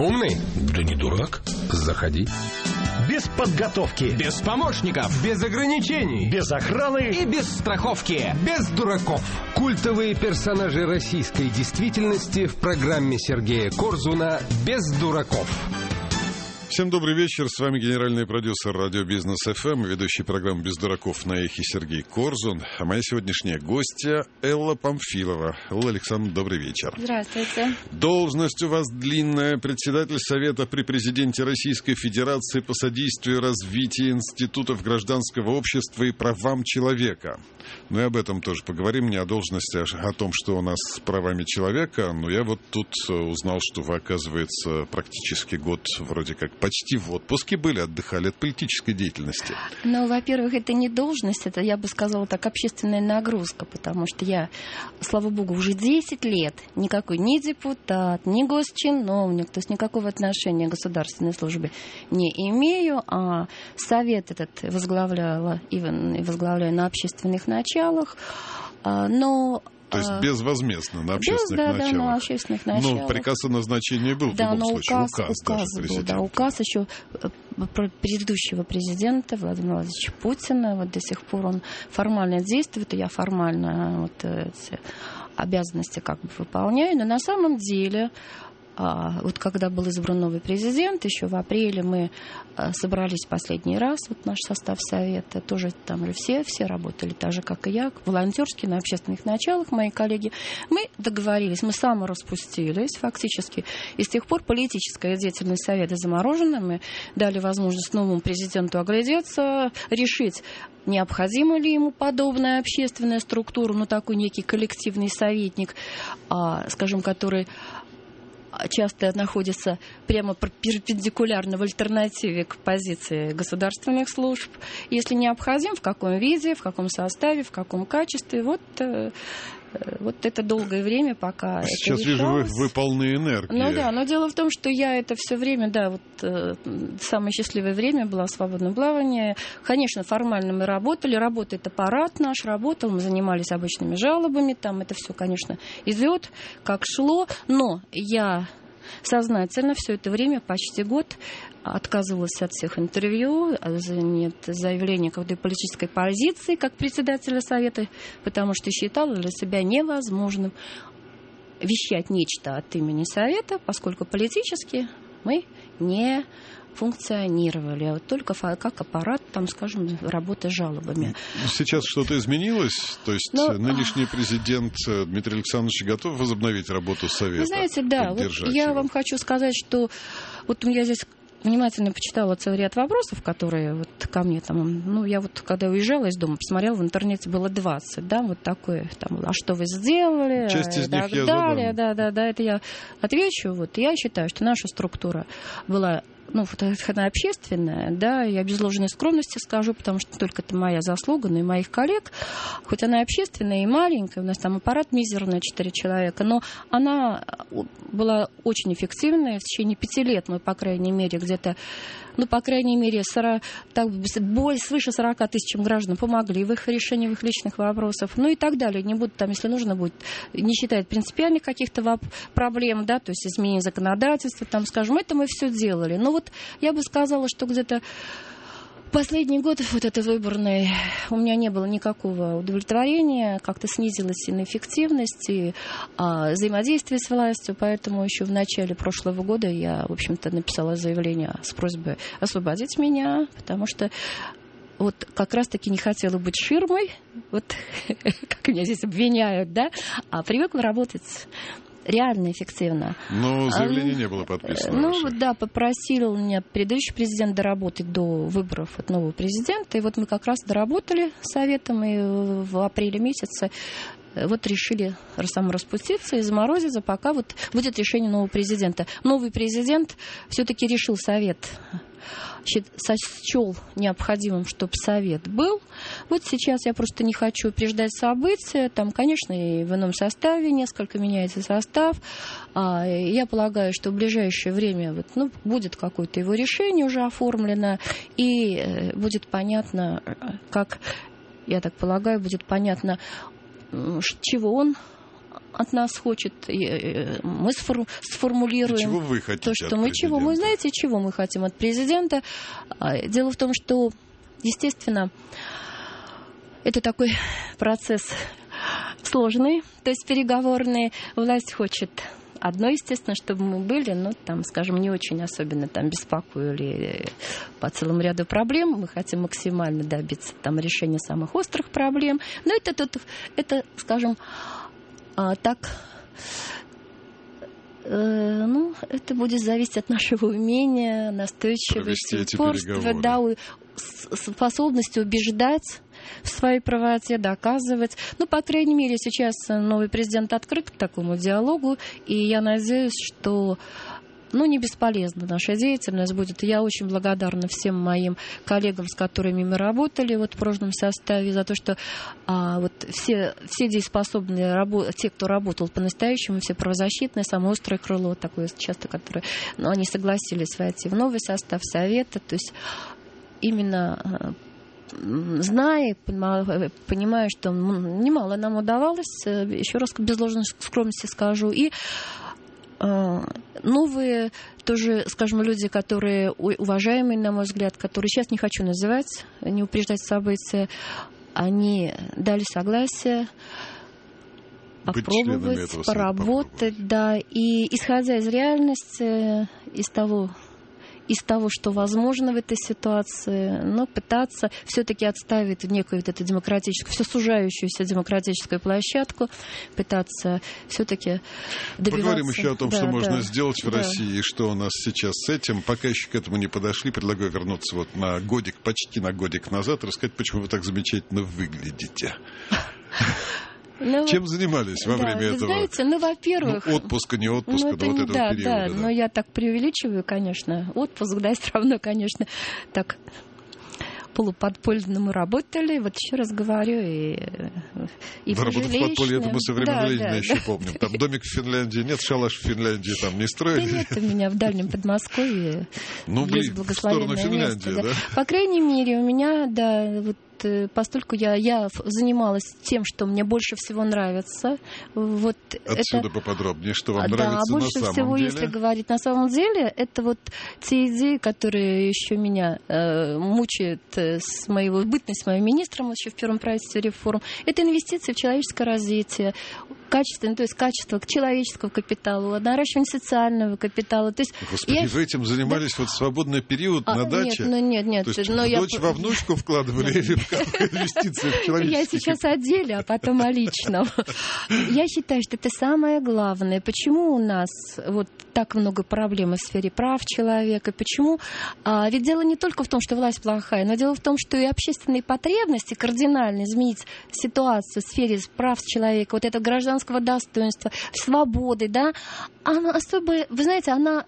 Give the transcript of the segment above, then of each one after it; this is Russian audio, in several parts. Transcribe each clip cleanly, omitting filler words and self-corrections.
Умный? Да не дурак. Заходи. Без подготовки. Без помощников. Без ограничений. Без охраны. И без страховки. Без дураков. Культовые персонажи российской действительности в программе Сергея Корзуна «Без дураков». Всем добрый вечер. С вами генеральный продюсер радио Бизнес ФМ, ведущий программы «Без дураков» на эхе Сергей Корзун. А моя сегодняшняя гостья Элла Памфилова. Элла Александровна, добрый вечер. Здравствуйте. Должность у вас длинная. Председатель Совета при президенте Российской Федерации по содействию развитию институтов гражданского общества и правам человека. Ну и об этом тоже поговорим. Не о должности, а о том, что у нас с правами человека. Но я вот тут узнал, что вы, оказывается, практически год вроде как почти в отпуске были, отдыхали от политической деятельности. Ну, во-первых, это не должность, это, я бы сказала так, общественная нагрузка, потому что я, слава богу, уже 10 лет никакой ни депутат, ни госчиновник, то есть никакого отношения к государственной службе не имею, а совет этот возглавляю на общественных началах, но... То есть безвозмездно, на общественных началах. Да, на общественных началах. Ну, приказ о назначении был в любом случае, указ был, да, указ еще предыдущего президента Владимира Владимировича Путина. Вот до сих пор он формально действует, и я формально вот эти обязанности как бы выполняю. Но на самом деле... Вот когда был избран новый президент, еще в апреле мы собрались последний раз, вот наш состав совета, тоже там же все работали так же, как и я, волонтерски, на общественных началах, мои коллеги. Мы договорились, мы самораспустились фактически, и с тех пор политическая деятельность совета заморожена, мы дали возможность новому президенту оглядеться, решить, необходима ли ему подобная общественная структура, ну такой некий коллективный советник, скажем, который... часто находится прямо перпендикулярно в альтернативе к позиции государственных служб. Если необходим, в каком виде, в каком составе, в каком качестве. Вот это долгое время, пока сейчас это решалось. Вижу, вы полны энергии. Ну да, но дело в том, что я это все время, да, вот самое счастливое время было свободное плавание. Конечно, формально мы работали, работает аппарат наш, работал, мы занимались обычными жалобами, там это все, конечно, идет, как шло, но я сознательно все это время, почти год, отказывалась от всех интервью, нет заявления какой-то политической позиции как председателя совета, потому что считала для себя невозможным вещать нечто от имени совета, поскольку политически мы не функционировали, а вот только как аппарат, там, скажем, работы с жалобами. Сейчас что-то изменилось? То есть нынешний президент Дмитрий Александрович готов возобновить работу совета? Вы знаете, да, вот я вам хочу сказать, что вот я здесь внимательно почитала целый ряд вопросов, которые вот ко мне там, ну, я вот когда уезжала из дома, посмотрела в интернете, было 20, да, вот такое, там, а что вы сделали, часть из них я далее, да, это я отвечу, вот, я считаю, что наша структура была, ну, она общественная, да, я без ложной скромности скажу, потому что не только это моя заслуга, но и моих коллег, хоть она общественная и маленькая, у нас там аппарат мизерный, 4 человека, но она была очень эффективная, в течение 5 лет мы, по крайней мере, где-то, ну, по крайней мере, свыше 40 тысячам граждан помогли в их решении, в их личных вопросов, ну и так далее. Не буду там, если нужно будет, не считая принципиальных каких-то проблем, да, то есть изменение законодательства, там, скажем, это мы все делали. Но вот я бы сказала, что где-то последний год, вот это выборный, у меня не было никакого удовлетворения, как-то снизилась инэффективность и взаимодействие с властью, поэтому еще в начале прошлого года я, в общем-то, написала заявление с просьбой освободить меня, потому что вот как раз-таки не хотела быть ширмой, вот как меня здесь обвиняют, да, а привыкла работать реально эффективно. Но заявление не было подписано. Ну, да, попросил меня предыдущий президент доработать до выборов от нового президента. И вот мы как раз доработали советом, и в апреле месяце вот решили самораспуститься и заморозиться, пока вот будет решение нового президента. Новый президент все-таки решил совет, сочел необходимым, чтобы совет был. Вот сейчас я просто не хочу упреждать события. Там, конечно, и в ином составе несколько меняется состав. Я полагаю, что в ближайшее время вот, ну, будет какое-то его решение уже оформлено, и будет понятно, как, я так полагаю, будет понятно, чего он от нас хочет, мы сформулируем. И чего вы хотите то, что от президента? Вы знаете, чего мы хотим от президента? Дело в том, что, естественно, это такой процесс сложный, то есть переговорный. Власть хочет одно, естественно, чтобы мы были, скажем, не очень особенно беспокоили по целому ряду проблем. Мы хотим максимально добиться решения самых острых проблем. Но это, скажем, это будет зависеть от нашего умения, настойчивости, упорства, способности убеждать в своей правоте, доказывать. По крайней мере, сейчас новый президент открыт к такому диалогу, и я надеюсь, что не бесполезна наша деятельность будет. Я очень благодарна всем моим коллегам, с которыми мы работали в прошлом составе, за то, что все дееспособные, те, кто работал по-настоящему, все правозащитные, самое острое крыло, такое часто, которое, они согласились войти в новый состав Совета. То есть именно зная, понимая, что немало нам удавалось, еще раз без ложной скромности скажу, и новые тоже, скажем, люди, которые уважаемые, на мой взгляд, которые сейчас не хочу называть, не упреждать события, они дали согласие попробовать, поработать, и исходя из реальности, из того, что возможно в этой ситуации, но пытаться все-таки отставить некую эту демократическую, все сужающуюся демократическую площадку, пытаться все-таки добиваться... Поговорим еще о том, что можно сделать в России, и что у нас сейчас с этим. Пока еще к этому не подошли, предлагаю вернуться на годик, почти на годик назад, рассказать, почему вы так замечательно выглядите. Чем занимались во время этого? Знаете, во-первых... отпуска, не отпуска, этого периода. Да, но я так преувеличиваю, конечно. Отпуск, все равно, конечно, так полуподпольно мы работали. Еще раз говорю, и вы работали в подполье, это мы со времен Ленина еще помним. Там домик в Финляндии, нет, шалаш в Финляндии там не строили. Да нет, у меня в дальнем Подмосковье есть благословенное в сторону Финляндии, место. Да. По крайней мере, у меня, поскольку я занималась тем, что мне больше всего нравится. Отсюда поподробнее, что вам нравится больше на самом всего, деле? если говорить на самом деле, это те идеи, которые еще меня мучают с моего бытности, с моим министром еще в первом правительстве реформ. Это инвестиции в человеческое развитие, качество человеческого капитала, наращивание социального капитала. То есть Господи, вы этим занимались в свободный период на даче? Нет. То есть в дочь во внучку вкладывали или в инвестиции в человеческий Я сейчас о деле, а потом о личном. Я считаю, что это самое главное. Почему у нас так много проблем в сфере прав человека? Почему? Ведь дело не только в том, что власть плохая, но дело в том, что и общественные потребности кардинально изменить ситуацию в сфере прав человека, это гражданского достоинства, свободы, она особая, вы знаете, она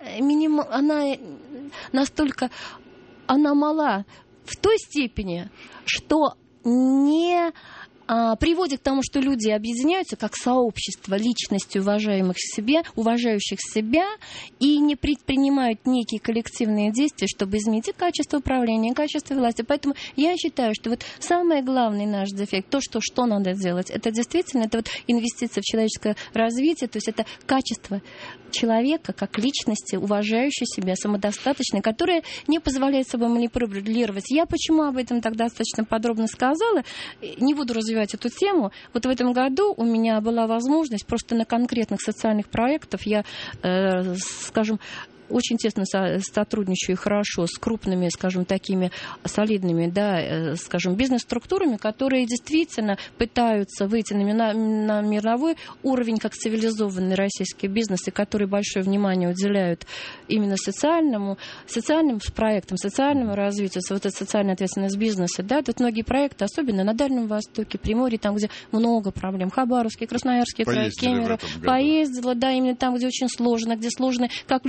настолько, она мала в той степени, что не приводит к тому, что люди объединяются как сообщество личностей, уважающих себя, и не предпринимают некие коллективные действия, чтобы изменить и качество управления, и качество власти. Поэтому я считаю, что самый главный наш дефект, что надо делать, это действительно инвестиция в человеческое развитие, то есть это качество человека как личности, уважающей себя, самодостаточной, которая не позволяет собой манипулировать. Я почему об этом так достаточно подробно сказала, не буду развивать эту тему. В этом году у меня была возможность просто на конкретных социальных проектах, я, скажем, очень тесно сотрудничаю хорошо с крупными, скажем, такими солидными, скажем, бизнес-структурами, которые действительно пытаются выйти на мировой уровень как цивилизованный российский бизнес, и которые большое внимание уделяют именно социальным проектам, социальному развитию, социальная ответственность бизнеса. Тут многие проекты, особенно на Дальнем Востоке, Приморье, там, где много проблем, Хабаровский, Красноярский край, Кемерово, поездила, именно там, где очень сложно, как людям адаптироваться,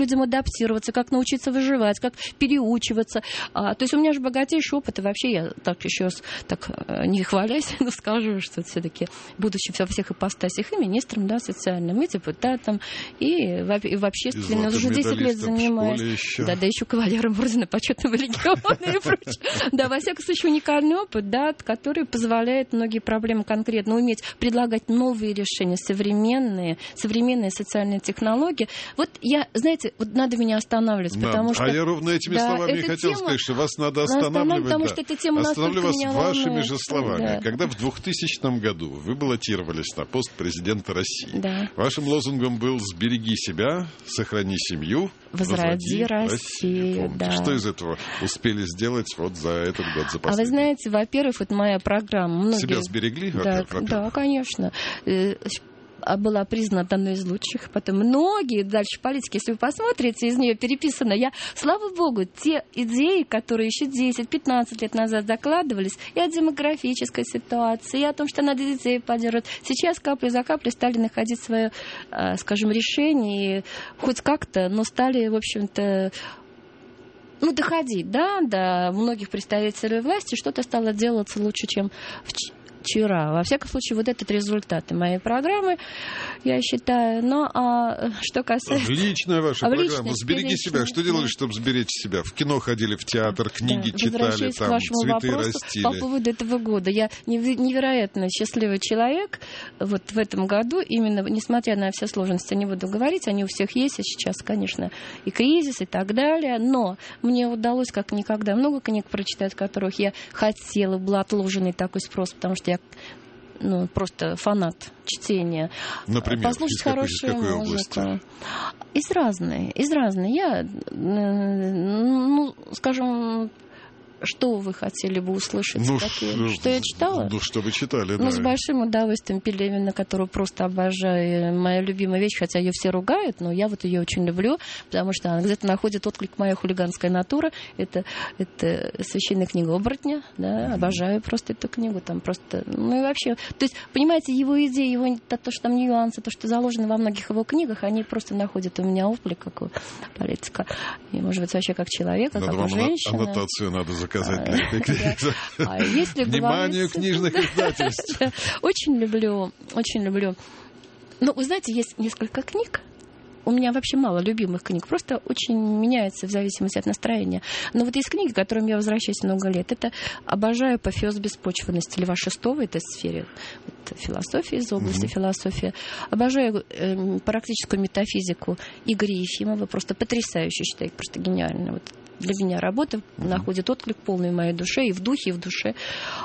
адаптироваться, как научиться выживать, как переучиваться. То есть у меня же богатейший опыт, и вообще я так еще так не хвалясь, но скажу, что все-таки, будучи во всех ипостасях и министром, да, социальным, и депутатом, и в общественном, уже 10 лет занимаюсь. Да еще кавалером ордена Почетного легиона и прочее. Да, во всяком случае, уникальный опыт, да, который позволяет многие проблемы конкретно уметь предлагать новые решения, современные социальные технологии. Вот я, знаете, вот надо меня останавливать, потому что... А я ровно этими словами хотел сказать, что вас надо останавливать. Потому что эта тема останавливаю вас меня вашими волнует. же словами. Да. Когда в 2000 году вы баллотировались на пост президента России, да. вашим лозунгом был «Сбереги себя, сохрани семью, возроди Россию». Да. Что из этого успели сделать вот за этот год, за последний? А вы знаете, во-первых, вот моя программа... Себя сберегли? Да, конечно. Была признана одной из лучших. Потом многие дальше политики, если вы посмотрите, из нее переписано. Слава богу, те идеи, которые еще 10-15 лет назад закладывались, и о демографической ситуации, и о том, что надо детей поддерживать, сейчас каплю за каплей стали находить свое, скажем, решение, и хоть как-то, но стали, в общем-то, доходить, да, до многих представителей власти, что-то стало делаться лучше, чем вчера. Во всяком случае, вот этот результат моей программы, я считаю. Но что касается... Личная ваша программа. Сбереги себя. Что делали, чтобы сберечь себя? В кино ходили, в театр, книги читали, там, цветы растили. По поводу этого года. Я невероятно счастливый человек. Вот в этом году, именно, несмотря на все сложности, не буду говорить, они у всех есть, и сейчас, конечно, и кризис, и так далее. Но мне удалось, как никогда, много книг прочитать, которых я хотела, был отложенный такой спрос, потому что я просто фанат чтения. Например, послушать хорошую музыку. Из разной. Я, скажем, что вы хотели бы услышать? Что я читала? Что вы читали, да. С большим удовольствием Пелевина, которую просто обожаю. Моя любимая вещь, хотя ее все ругают, но я вот ее очень люблю, потому что она где-то находит отклик моя хулиганская натура. Это священная книга оборотня, да, обожаю просто эту книгу. Там просто, и вообще, то есть, понимаете, его идеи, то, что там нюансы, то, что заложено во многих его книгах, они просто находят у меня отклик, как у политика. И, может быть, вообще как человека, как у женщины. Аннотацию надо заказать для этой книги. Вниманию книжных издательств. Очень люблю. Но, вы знаете, есть несколько книг. У меня вообще мало любимых книг. Просто очень меняется в зависимости от настроения. Но вот есть книги, к которым я возвращаюсь много лет. Это «Обожаю апофеоз беспочвенности» Льва Шестого. Это в сфере философии, из области философии. Обожаю практическую метафизику Игоря Ефимова. Просто потрясающе, считаю, просто гениально. Вот для меня работа находит отклик полный в моей душе, и в духе, и в душе.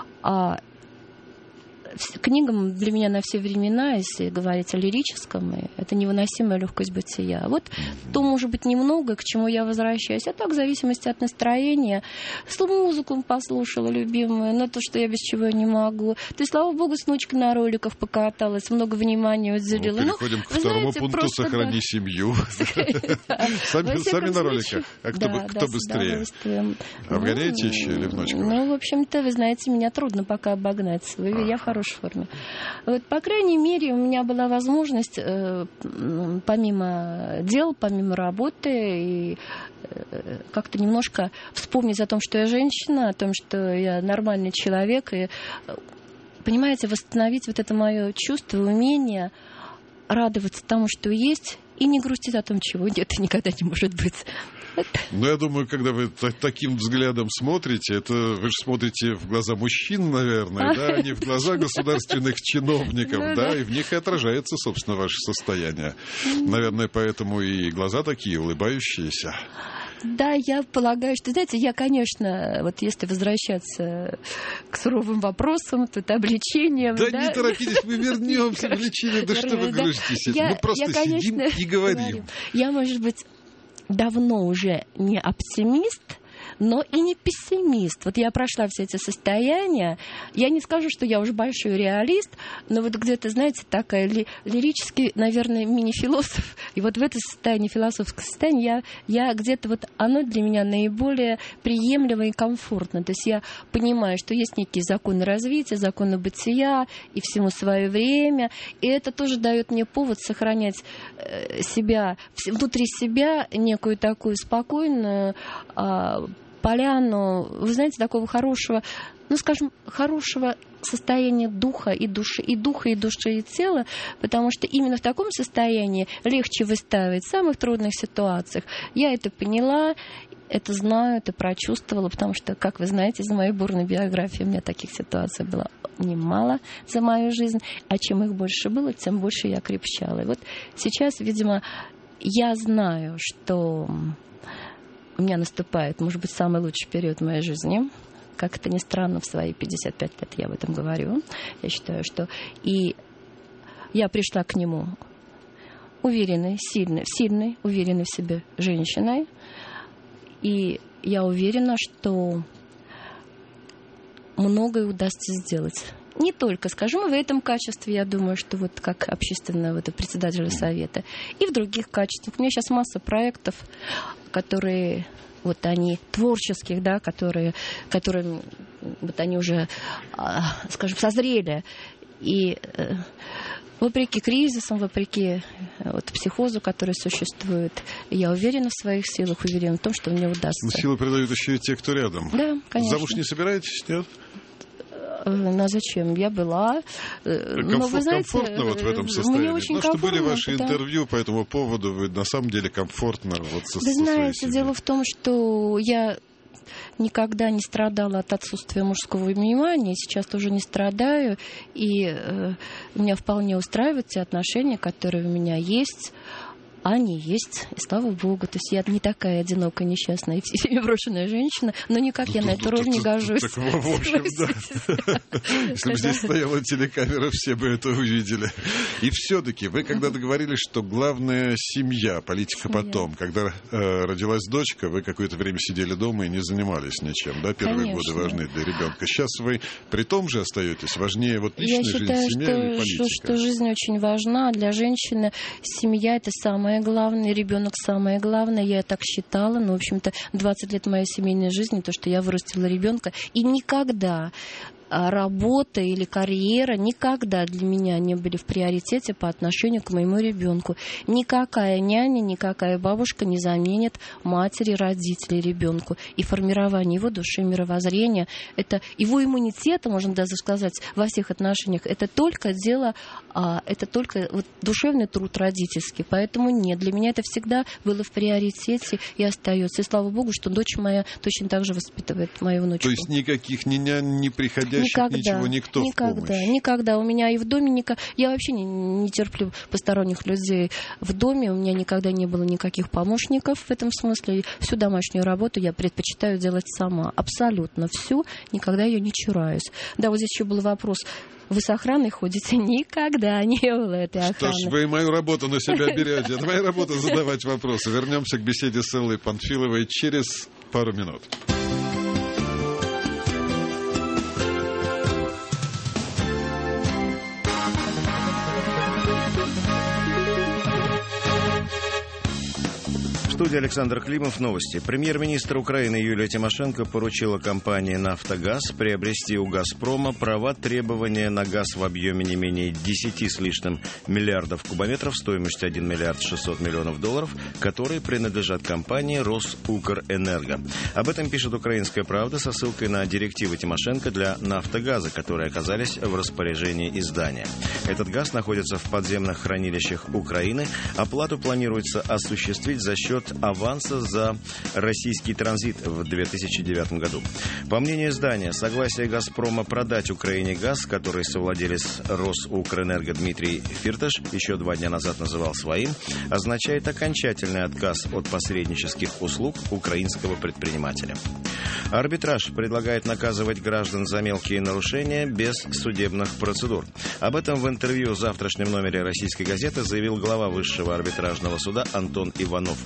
Книгам для меня на все времена, если говорить о лирическом, это невыносимая легкость бытия. Вот то, может быть, немного, к чему я возвращаюсь. А так, в зависимости от настроения. Музыку послушала любимую, но то, что я без чего не могу. То есть, слава богу, с внучкой на роликах покаталась, много внимания уделила. Переходим к второму пункту «Сохрани семью». Сами на роликах. А кто быстрее? Авгаревич или внучка? В общем-то, вы знаете, меня трудно пока обогнать. Я в хорошей форме. Вот, по крайней мере, у меня была возможность, помимо дел, помимо работы, и как-то немножко вспомнить о том, что я женщина, о том, что я нормальный человек, и, понимаете, восстановить вот это мое чувство, умение радоваться тому, что есть, и не грустить о том, чего нет и никогда не может быть. Я думаю, когда вы таким взглядом смотрите, вы же смотрите в глаза мужчин, наверное, да, а не в глаза государственных чиновников, да, и в них и отражается, собственно, ваше состояние. Наверное, поэтому и глаза такие улыбающиеся. Да, я полагаю, что, знаете, я, конечно, вот если возвращаться к суровым вопросам, то обличением... Да не торопитесь, мы вернемся к обличению. Да что вы груститесь? Мы просто сидим и говорим. Я, может быть, давно уже не оптимист, но и не пессимист. Вот я прошла все эти состояния. Я не скажу, что я уже большой реалист, но вот где-то, знаете, такая лирический, наверное, мини-философ. И вот в это состояние, философское состояние, я где-то вот оно для меня наиболее приемлемо и комфортно. То есть я понимаю, что есть некие законы развития, законы бытия, и всему свое время. И это тоже дает мне повод сохранять себя, внутри себя некую такую спокойную поляну, вы знаете, такого хорошего, ну, скажем, хорошего состояния духа и души, и души, и тела, потому что именно в таком состоянии легче выстаивать в самых трудных ситуациях. Я это поняла, это знаю, это прочувствовала, потому что, как вы знаете, из моей бурной биографии у меня таких ситуаций было немало за мою жизнь, а чем их больше было, тем больше я крепчала. И вот сейчас, видимо, я знаю, что у меня наступает, может быть, самый лучший период в моей жизни. Как это ни странно, в свои 55 лет я об этом говорю. Я считаю, что... И я пришла к нему уверенной, сильной, уверенной в себе женщиной. И я уверена, что многое удастся сделать. Не только, скажем, в этом качестве, я думаю, что вот как общественного вот, председателя совета, и в других качествах. У меня сейчас масса проектов, которые... Вот они творческих, да, которые вот они уже, скажем, созрели. И вопреки кризисам, вопреки вот, психозу, который существует, я уверена в своих силах, уверена в том, что мне удастся. Но силы придают еще и те, кто рядом. Да, конечно. Замуж не собираетесь, нет? Ну, а зачем? Я была. Но, вы знаете, комфортно вот в этом состоянии? Мне очень что были ваши да. интервью по этому поводу, вы на самом деле комфортно вот со Вы знаете, дело в том, что я никогда не страдала от отсутствия мужского внимания, сейчас тоже не страдаю, и меня вполне устраивают те отношения, которые у меня есть. Они есть, и слава богу. То есть я не такая одинокая, несчастная и всеми брошенная женщина, но никак я на эту роль не гожусь. Так, в общем, да. Если бы здесь стояла телекамера, все бы это увидели. И все-таки вы когда-то говорили, что главная семья, политика потом. Когда родилась дочка, вы какое-то время сидели дома и не занимались ничем. Да? Первые годы важны для ребенка. Сейчас вы при том же остаетесь? Важнее вот личная жизнь, семья или политика? Я считаю, что жизнь очень важна. Для женщины семья — это самое главное, ребенок самое главное. Я так считала, но, в общем-то, 20 лет моей семейной жизни, то, что я вырастила ребенка, и никогда работа или карьера никогда для меня не были в приоритете по отношению к моему ребенку. Никакая няня, никакая бабушка не заменит матери, родителей ребенку. И формирование его души, мировоззрения, это его иммунитета, можно даже сказать, во всех отношениях, это только дело, это только вот, душевный труд родительский. Поэтому нет, для меня это всегда было в приоритете и остается. И слава богу, что дочь моя точно так же воспитывает мою внучку. То есть никаких ни нянь, ни приходящих, ничего, никто в помощь? Никогда. У меня и в доме... Я вообще не терплю посторонних людей в доме. У меня никогда не было никаких помощников в этом смысле. Всю домашнюю работу я предпочитаю делать сама. Абсолютно всю. Никогда ее не чураюсь. Да, вот здесь еще был вопрос. Вы с охраной ходите? Никогда не было этой охраны. Что ж, вы мою работу на себя берете. Это моя работа задавать вопросы. Вернемся к беседе с Эллой Панфиловой через пару минут. В студии Александр Климов. Новости. Премьер-министр Украины Юлия Тимошенко поручила компании «Нафтогаз» приобрести у «Газпрома» права требования на газ в объеме не менее 10 с лишним миллиардов кубометров стоимостью 1 миллиард 600 миллионов долларов, которые принадлежат компании «Росукрэнерго». Об этом пишет «Украинская правда» со ссылкой на директивы Тимошенко для «Нафтогаза», которые оказались в распоряжении издания. Этот газ находится в подземных хранилищах Украины. Оплату планируется осуществить за счет аванса за российский транзит в 2009 году. По мнению издания, согласие «Газпрома» продать Украине газ, который совладелец «Росукрэнерго» Дмитрий Фирташ еще 2 дня назад называл своим, означает окончательный отказ от посреднических услуг украинского предпринимателя. Арбитраж предлагает наказывать граждан за мелкие нарушения без судебных процедур. Об этом в интервью в завтрашнем номере «Российской газеты» заявил глава Высшего арбитражного суда Антон Иванов. По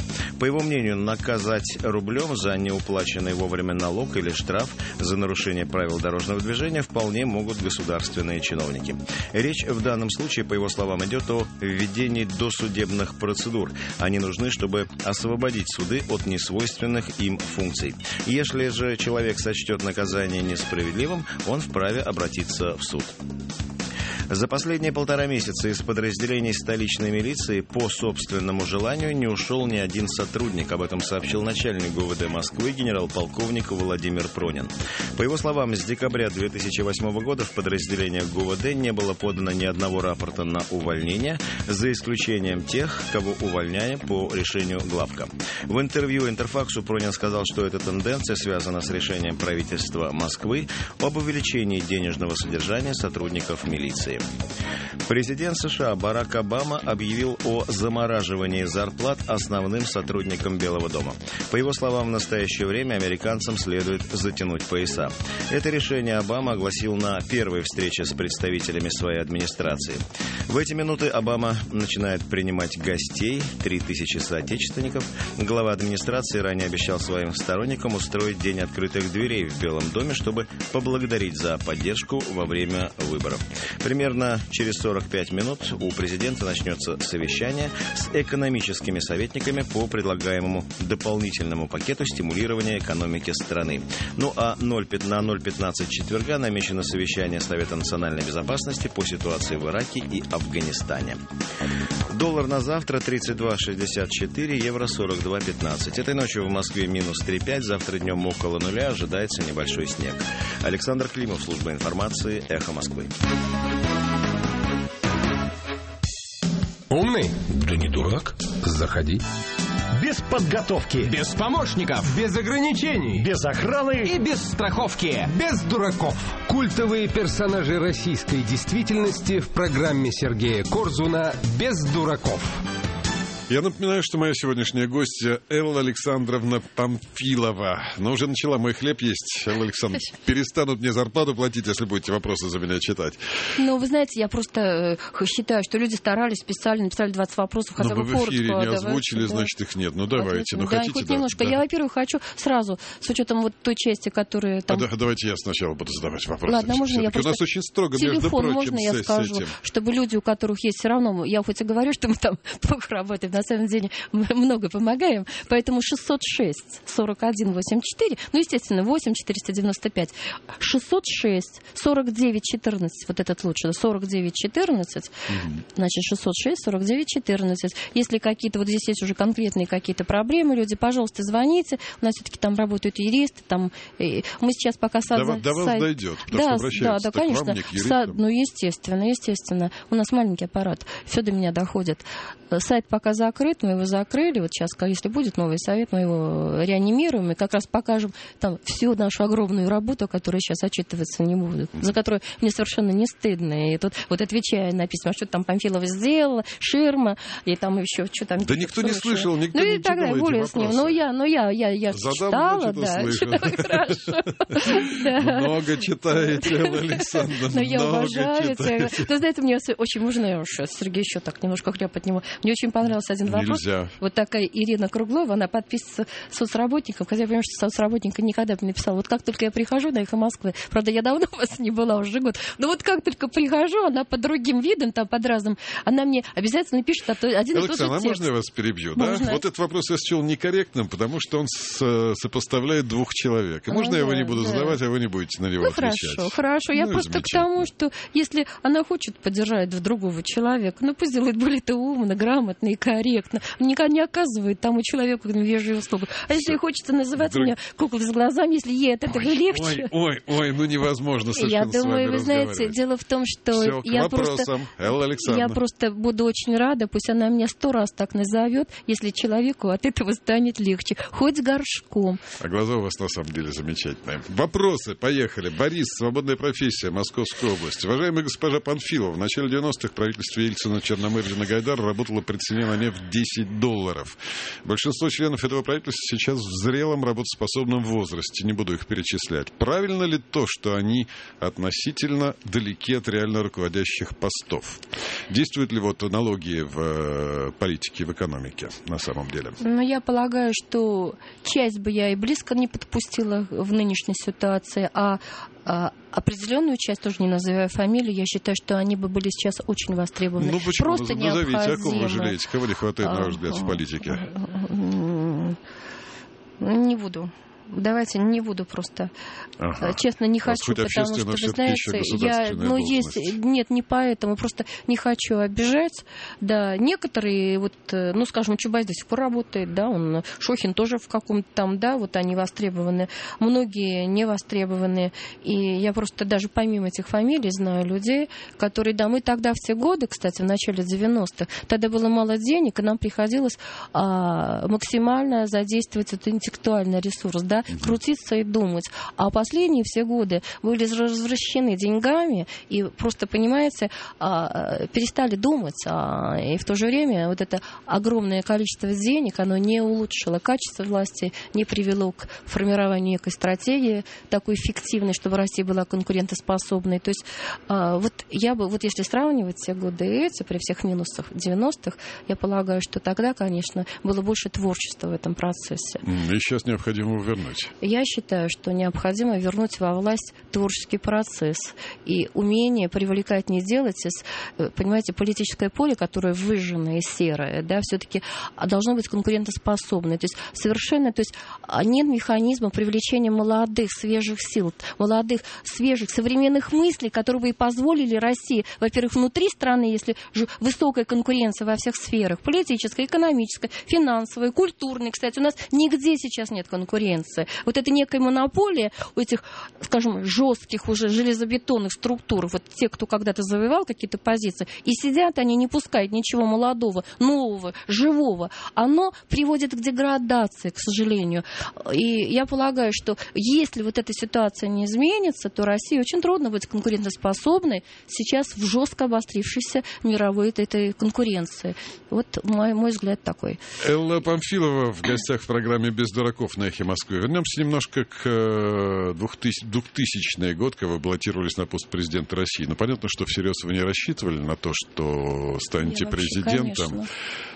По его мнению, наказать рублем за неуплаченный вовремя налог или штраф за нарушение правил дорожного движения вполне могут государственные чиновники. Речь в данном случае, по его словам, идет о введении досудебных процедур. Они нужны, чтобы освободить суды от несвойственных им функций. Если же человек сочтет наказание несправедливым, он вправе обратиться в суд. За последние 1,5 месяца из подразделений столичной милиции по собственному желанию не ушел ни один сотрудник. Об этом сообщил начальник ГУВД Москвы генерал-полковник Владимир Пронин. По его словам, с декабря 2008 года в подразделениях ГУВД не было подано ни одного рапорта на увольнение, за исключением тех, кого увольняли по решению главка. В интервью Интерфаксу Пронин сказал, что эта тенденция связана с решением правительства Москвы об увеличении денежного содержания сотрудников милиции. Президент США Барак Обама объявил о замораживании зарплат основным сотрудникам Белого дома. По его словам, в настоящее время американцам следует затянуть пояса. Это решение Обама огласил на первой встрече с представителями своей администрации. В эти минуты Обама начинает принимать гостей, 3000 соотечественников. Глава администрации ранее обещал своим сторонникам устроить день открытых дверей в Белом доме, чтобы поблагодарить за поддержку во время выборов. Примерно через 45 минут у президента начнется совещание с экономическими советниками по предлагаемому дополнительному пакету стимулирования экономики страны. Ну а на 0:15 четверга намечено совещание Совета национальной безопасности по ситуации в Ираке и Афганистане. Доллар на завтра 32,64, евро 42,15. Этой ночью в Москве минус 3,5, завтра днем около нуля, ожидается небольшой снег. Александр Климов, служба информации, Эхо Москвы. Умный? Да не дурак. Заходи. Без подготовки. Без помощников. Без ограничений. Без охраны. И без страховки. Без дураков. Культовые персонажи российской действительности в программе Сергея Корзуна «Без дураков». Я напоминаю, что моя сегодняшняя гостья Элла Александровна Памфилова. Но уже начала мой хлеб есть. Элла Александровна, перестанут мне зарплату платить, если будете вопросы за меня читать. Ну, вы знаете, я просто считаю, что люди старались, писали, написали 20 вопросов, хотя бы Но вы в эфире коротко. не озвучили, значит, их нет. Ну, давайте. Ну, да, хотите, хоть да. немножко. Да. Я, во-первых, хочу сразу, с учетом вот той части, которая там... Давайте я сначала буду задавать вопросы. Ладно, можно я просто... У нас очень строго, между телефон прочим, можно я скажу, чтобы люди, у которых есть все равно... Я хоть и говорю, что мы там плохо работаем, на самом деле мы много помогаем, поэтому 606 41 84, ну, естественно, 8 495, 606 49 14, вот этот лучше, 49 14, значит, 606 49 14. Если какие-то, вот здесь есть уже конкретные какие-то проблемы, люди, пожалуйста, звоните, у нас все-таки там работают юристы, там, мы сейчас пока... До вас дойдет, потому что обращаются да, конечно, к вам, не к юристам. ну, естественно, у нас маленький аппарат, все до меня доходит. Сайт пока закрыт, мы его закрыли. Вот сейчас, если будет новый совет, мы его реанимируем и как раз покажем там всю нашу огромную работу, которая сейчас отчитываться не будет, за которую мне совершенно не стыдно. И тут вот отвечая на письма, что там Памфилова сделала, ширма, и там еще что там... Да никто не слышал, никто не читал эти вопросы. Ну, я читала, да. Хорошо. Много читаете, Элла Александровна, но я уважаю читаете. Вы знаете, мне очень можно Сергей еще так немножко хлеб от него. Мне очень понравился один вопрос. Нельзя. Вот такая Ирина Круглова, она подписывается соцработником, хотя я понимаю, что соцработника никогда бы не написала. Вот как только я прихожу на «Эхо Москвы», правда, я давно у вас не была, уже год, но вот как только прихожу, она под другим видом, там, под разным, она мне обязательно пишет один и тот же Александр, текст. можно я вас перебью? Можно. Да? Вот этот вопрос я счел некорректным, потому что он сопоставляет двух человек. И можно я его не буду задавать, а вы не будете на него отвечать? Хорошо. Я просто к тому, что если она хочет поддержать другого человека, ну пусть делает более умно, грамотно и корректно. Никогда не оказывает тому человеку вежливую услугу. А если ей хочется называть меня куклой с глазами, если ей от этого легче... Ой, ну невозможно совершенно Я думаю, вы знаете, разговаривать. дело в том, что Все, Элла Александровна. я просто буду очень рада, пусть она меня 100 раз так назовет, если человеку от этого станет легче, хоть с горшком. А глаза у вас на самом деле замечательные. Вопросы, поехали. Борис, свободная профессия, Московская область. Уважаемая госпожа Панфилова, в начале 90-х в правительстве Ельцина, Черномырдина, Гайдара работала при цене на нефть в $10. Большинство членов этого правительства сейчас в зрелом работоспособном возрасте. Не буду их перечислять. Правильно ли то, что они относительно далеки от реально руководящих постов? Действуют ли вот аналогии в политике, в экономике на самом деле? Ну, я полагаю, что часть бы я и близко не подпустила в нынешней ситуации, а определенную часть, тоже не называя фамилии, я считаю, что они бы были сейчас очень востребованы. Ну почему? Просто Назовите, о ком вы необходимо. жалеете? Кого не хватает, на ваш взгляд, в политике? Не буду. Давайте не буду просто. Честно, не хочу, потому что, вы знаете, нет, не поэтому, просто не хочу обижать. Да, некоторые, вот, ну, скажем, Чубайс до сих пор работает, да, он, Шохин тоже в каком-то там, да, вот они востребованы, многие не востребованы. И я просто даже помимо этих фамилий знаю людей, которые, да, мы тогда в те годы, кстати, в начале 90-х, тогда было мало денег, и нам приходилось максимально задействовать этот интеллектуальный ресурс, да, крутиться и думать. А последние все годы были развращены деньгами и просто, понимаете, перестали думать. И в то же время вот это огромное количество денег, оно не улучшило качество власти, не привело к формированию некой стратегии такой эффективной, чтобы Россия была конкурентоспособной. То есть вот я бы, вот если сравнивать те годы и эти, при всех минусах 90-х, я полагаю, что тогда, конечно, было больше творчества в этом процессе. И сейчас необходимо вернуть. Я считаю, что необходимо вернуть во власть творческий процесс и умение привлекать, не делать из, понимаете, политическое поле, которое выжженное и серое, да, все-таки должно быть конкурентоспособное. То есть совершенно, то есть нет механизма привлечения молодых, свежих сил, молодых, свежих, современных мыслей, которые бы и позволили России, во-первых, внутри страны, если высокая конкуренция во всех сферах, политической, экономической, финансовой, культурной, кстати, у нас нигде сейчас нет конкуренции. Вот это некая монополия у этих, скажем, жестких уже железобетонных структур, вот те, кто когда-то завоевал какие-то позиции, и сидят они, не пускают ничего молодого, нового, живого. Оно приводит к деградации, к сожалению. И я полагаю, что если вот эта ситуация не изменится, то России очень трудно быть конкурентоспособной сейчас в жестко обострившейся мировой этой конкуренции. Вот мой взгляд такой. Элла Памфилова в гостях в программе «Без дураков» на «Эхе Москвы». Вернемся немножко к 2000 год, когда вы баллотировались на пост президента России. Ну, понятно, что всерьез вы не рассчитывали на то, что станете президентом. Конечно.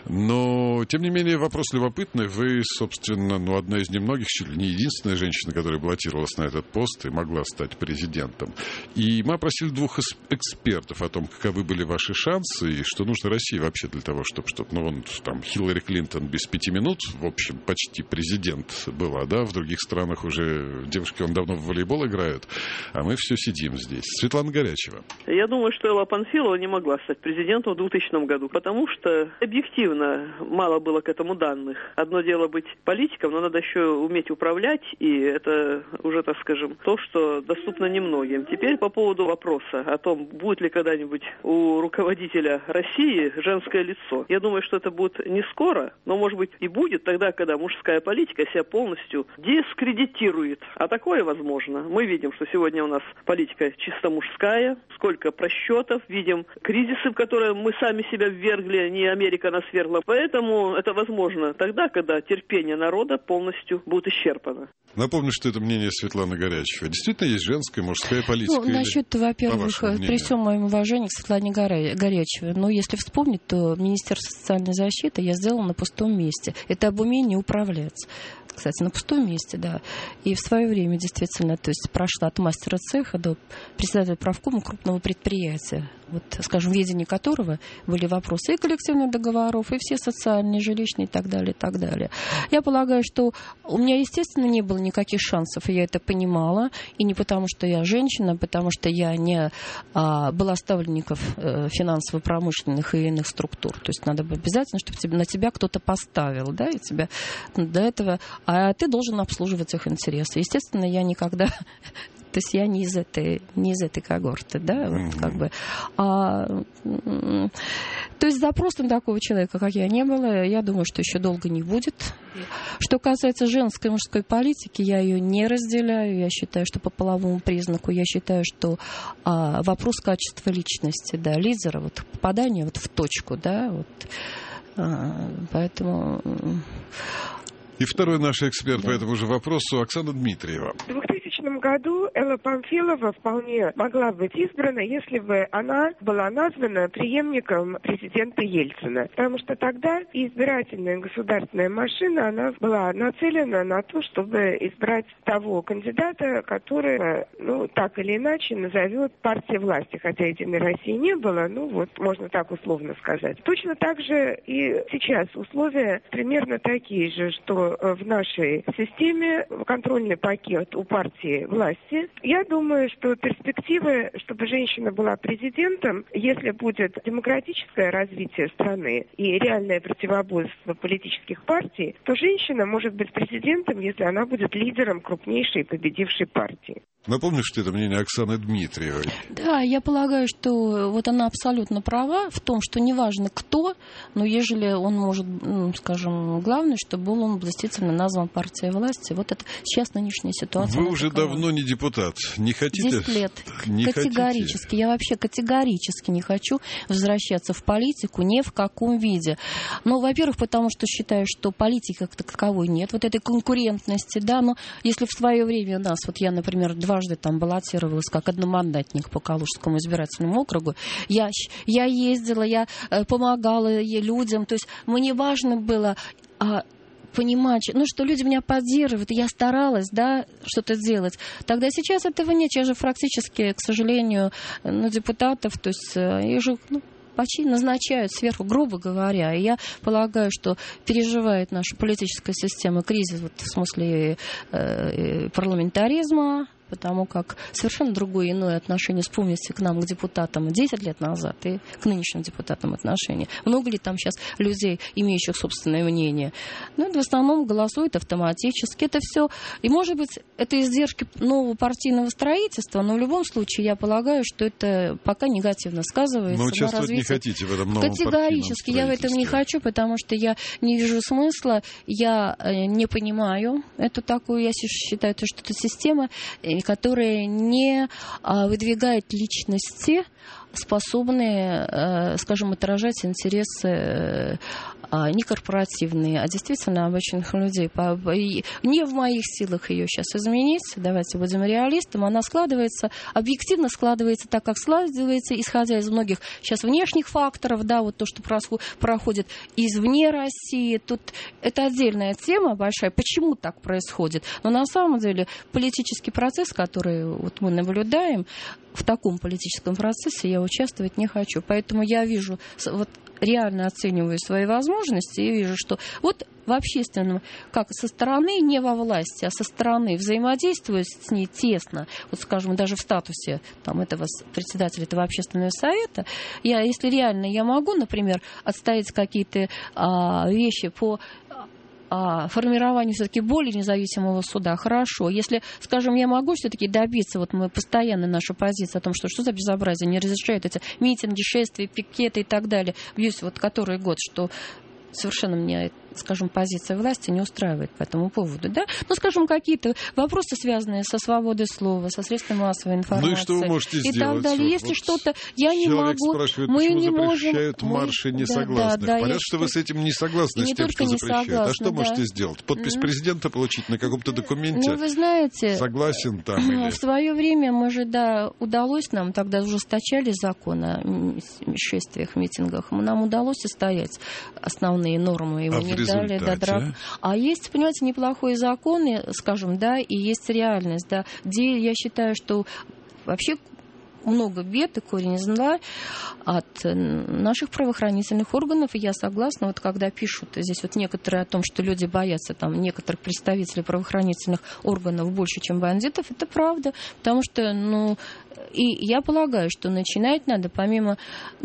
Но, тем не менее, вопрос любопытный. Вы, собственно, одна из немногих, чуть ли не единственная женщина, которая баллотировалась на этот пост и могла стать президентом. И мы опросили двух экспертов о том, каковы были ваши шансы и что нужно России вообще для того, чтобы там Хиллари Клинтон без 5 минут, в общем, почти президент была, да, в других странах уже девушки давно в волейбол играют, а мы все сидим здесь. Светлана Горячева. Я думаю, что Элла Памфилова не могла стать президентом в 2000 году, потому что объективно мало было к этому данных. Одно дело быть политиком, но надо еще уметь управлять, и это уже, так скажем, то, что доступно немногим. Теперь по поводу вопроса о том, будет ли когда-нибудь у руководителя России женское лицо. Я думаю, что это будет не скоро, но, может быть, и будет тогда, когда мужская политика себя полностью дискредитирует. А такое возможно. Мы видим, что сегодня у нас политика чисто мужская, сколько просчетов, видим кризисы, в которые мы сами себя ввергли, не Америка нас вергла. Поэтому это возможно тогда, когда терпение народа полностью будет исчерпано. Напомню, что это мнение Светланы Горячевой. Действительно есть женская, мужская политика? Насчет, во-первых, при всем моем уважении к Светлане Горячевой, но если вспомнить, то Министерство социальной защиты я сделала на пустом месте. Это об умении управлять. Кстати, на пустом месте, да. И в свое время, действительно, то есть прошла от мастера цеха до председателя правкома крупного предприятия, вот, скажем, в ведении которого были вопросы и коллективных договоров, и все социальные, жилищные и так далее, и так далее. Я полагаю, что у меня, естественно, не было никаких шансов, и я это понимала, и не потому, что я женщина, а потому что я не была ставленников финансово-промышленных и иных структур. То есть надо бы обязательно, чтобы на тебя кто-то поставил, да, и тебя до этого... А ты должен обслуживать их интересы. Естественно, я никогда... То есть я не из этой когорты, да, вот как бы. То есть запрос на такого человека, как я, не было. Я думаю, что еще долго не будет. Что касается женской и мужской политики, я ее не разделяю. Я считаю, что по половому признаку, я считаю, что вопрос качества личности, да, лидера, вот попадание вот в точку, да, вот. Поэтому... И второй наш эксперт по этому же вопросу Оксана Дмитриева. В 2000 году Элла Памфилова вполне могла быть избрана, если бы она была названа преемником президента Ельцина. Потому что тогда избирательная государственная машина, она была нацелена на то, чтобы избрать того кандидата, который, так или иначе назовет партия власти. Хотя «Единой России» не было, можно так условно сказать. Точно так же и сейчас условия примерно такие же, что в нашей системе контрольный пакет у партии власти. Я думаю, что перспективы, чтобы женщина была президентом, если будет демократическое развитие страны и реальное противоборство политических партий, то женщина может быть президентом, если она будет лидером крупнейшей победившей партии. Напомню, что это мнение Оксаны Дмитриевой. Да, я полагаю, что вот она абсолютно права в том, что неважно кто, но ежели он может, главное, чтобы был он действительно назван партией власти. Вот это сейчас нынешняя ситуация. Вы уже давно не депутат. Не хотите? 10 лет. Не категорически. Хотите? Я вообще категорически не хочу возвращаться в политику ни в каком виде. Во-первых, потому что считаю, что политики как таковой нет. Вот этой конкурентности, да, но если в свое время нас, я, например, дважды там баллотировалась как одномандатник по Калужскому избирательному округу, я ездила, я помогала людям, то есть мне важно было понимать, что люди меня поддерживают, и я старалась, что-то делать. Тогда сейчас этого нет. Я же практически, к сожалению, депутатов, то есть их же, почти назначают сверху, грубо говоря. И я полагаю, что переживает наша политическая система кризис в смысле парламентаризма, потому как совершенно другое иное отношение, вспомните, к нам, к депутатам 10 лет назад и к нынешним депутатам отношения. Много ли там сейчас людей, имеющих собственное мнение? Это в основном голосуют автоматически. Это все. И, может быть, это издержки нового партийного строительства, но в любом случае я полагаю, что это пока негативно сказывается. Но участвовать на развитии. Не хотите в этом новом Категорически. Я в этом не хочу, потому что я не вижу смысла, я не понимаю эту такую, я считаю, что это система, которая не выдвигает личности, способные, отражать интересы не корпоративные, а действительно обычных людей. Не в моих силах ее сейчас изменить, давайте будем реалистами, она объективно складывается так, как складывается, исходя из многих сейчас внешних факторов, то, что проходит извне России. Тут это отдельная тема большая, почему так происходит. Но на самом деле политический процесс, который мы наблюдаем, в таком политическом процессе я участвовать не хочу. Поэтому я вижу, реально оцениваю свои возможности и вижу, что в общественном, как со стороны, не во власти, а со стороны взаимодействуя с ней тесно, даже в статусе этого председателя этого общественного совета, если реально я могу, например, отстоять какие-то вещи по формированию все-таки более независимого суда, хорошо. Если, я могу все-таки добиться, мы постоянно наша позиция о том, что за безобразие, не разрешают эти митинги, шествия, пикеты и так далее, бьюсь который год, что совершенно меня, позиция власти не устраивает по этому поводу, да? Какие-то вопросы, связанные со свободой слова, со средствами массовой информации. И что вы можете сделать? И так далее. Если что-то я не могу, спрашивает, мы почему не запрещают можем... марши несогласных. Понятно, что вы с этим не согласны, с тем, что запрещают. А что можете сделать? Подпись президента получить на каком-то документе? Вы знаете... Согласен там или... В свое время мы же, удалось нам, тогда ужесточали закон о шествиях, митингах. Нам удалось отстоять основные нормы. Его не дали до драк. А есть, понимаете, неплохой закон, и есть реальность, где я считаю, что вообще много бед и корень зла от наших правоохранительных органов, и я согласна, когда пишут здесь некоторые о том, что люди боятся некоторых представителей правоохранительных органов больше, чем бандитов, это правда, потому что, и я полагаю, что начинать надо помимо,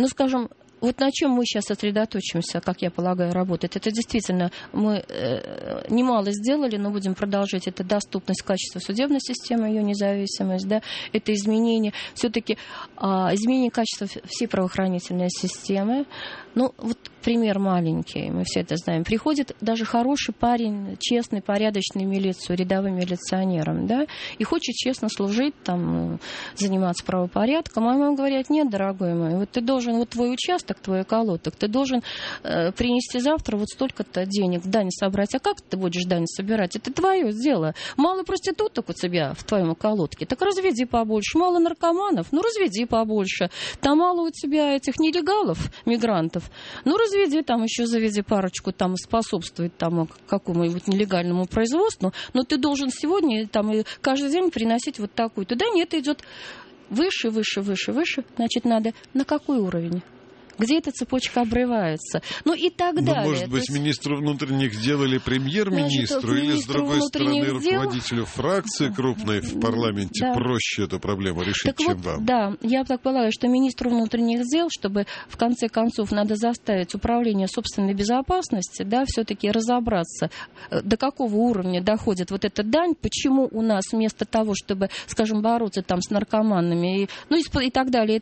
на чем мы сейчас сосредоточимся, как я полагаю, работать. Это действительно мы немало сделали, но будем продолжать. Это доступность, качество судебной системы, ее независимость, это изменение, все-таки изменение качества всей правоохранительной системы. Ну, вот пример маленький, мы все это знаем. Приходит даже хороший парень, честный, порядочный в милицию, рядовым милиционером, да, и хочет честно служить, там, заниматься правопорядком. А ему говорят: нет, дорогой мой, вот ты должен, вот твой участок, твой околоток, ты должен принести завтра вот столько-то денег, дань собрать. А как ты будешь дань собирать? Это твое дело. Мало проституток у тебя в твоем околотке, так разведи побольше. Мало наркоманов, ну разведи побольше. Там мало у тебя этих нелегалов, мигрантов, ну разведи там, еще заведи парочку, там способствует тому какому-нибудь нелегальному производству, но ты должен сегодня там и каждый день приносить вот такую-то. Да нет, идет выше, выше, выше, выше. Значит, надо на какой уровень? Где эта цепочка обрывается? Ну и так далее. Может быть, министру внутренних дел или премьер-министру, или, с другой стороны, руководителю фракции крупной в парламенте проще эту проблему решить, чем вам? Да, я так полагаю, что министру внутренних дел, чтобы в конце концов надо заставить управление собственной безопасности, да, все-таки разобраться, до какого уровня доходит вот эта дань, почему у нас вместо того, чтобы, скажем, бороться там с наркоманами, и так далее,